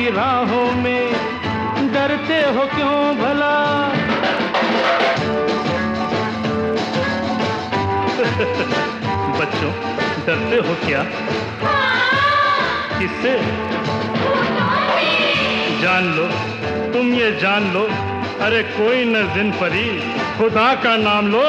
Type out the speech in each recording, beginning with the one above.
की राहों में डरते हो क्यों भला? बच्चों, डरते हो क्या? किससे? जान लो, तुम ये जान लो, अरे कोई न जिन परी, खुदा का नाम लो।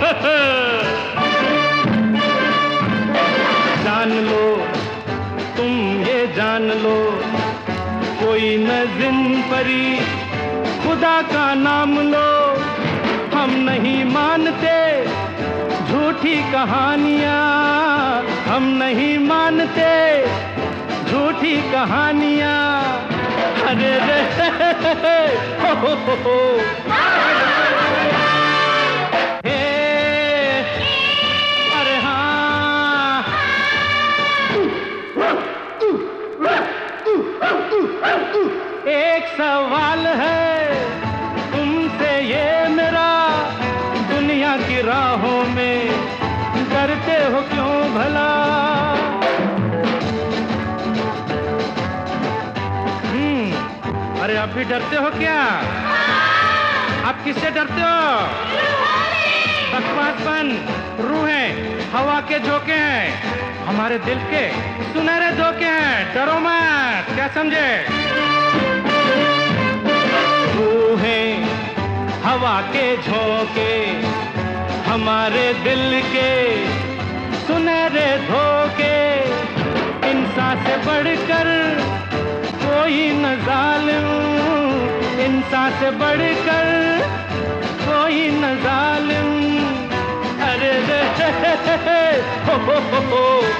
जान लो, तुम ये जान लो, कोई न जिन परी, खुदा का नाम लो। हम नहीं मानते झूठी कहानियाँ, हम नहीं मानते झूठी कहानियाँ। अरे रे हो। हे, अरे हाँ। एक सवाल है तुमसे ये मेरा, दुनिया की राहों में डरते हो क्यों भला? अरे आप भी डरते हो क्या? आप किससे डरते हो? बकवासपन, रूहें हवा के झोंके हैं, हमारे दिल के सुनहरे धोखे हैं। डरो मत, क्या समझे? रूहें हवा के झोंके, हमारे दिल के सुनहरे धोखे। इंसान से बढ़कर कोई न जालिम, इंसान से बढ़कर कोई न जालिम। अरे रे हो।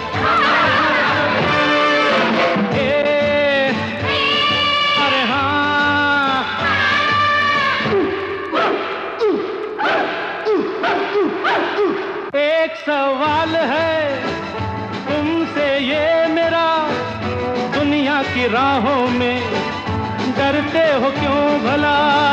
अरे हाँ। एक सवाल है तुमसे ये मेरा, दुनिया की राहों में डरते हो क्यों भला?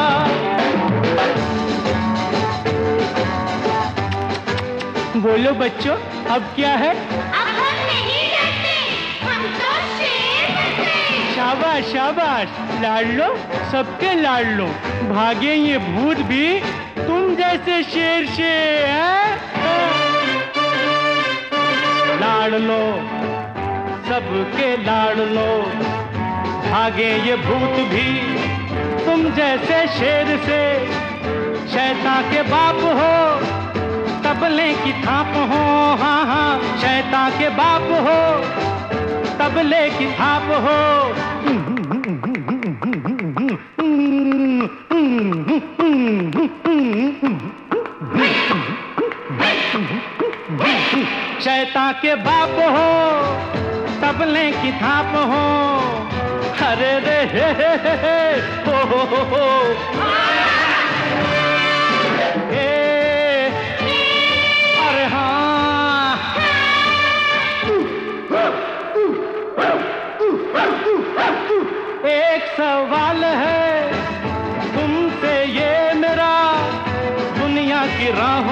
बोलो बच्चों, अब क्या है? अब हम नहीं डरते, हम तो शेर हैं। शाबाश शाबाश, लाड़ लो, सबके लाड़ लो। भागे ये भूत भी तुम जैसे शेर से, हैं? लाड़ लो, सबके लाड़ लो। भागे ये भूत भी तुम जैसे शेर से। शैतान के बाप हो, तबले की थाप हो। हाँ हाँ, शैतान के बाप हो, तबले की थाप हो। शैतान के बाप हो, तबले की थाप हो। अरे रे हो। अरे हाँ। एक सवाल है तुमसे ये मेरा, दुनिया की राह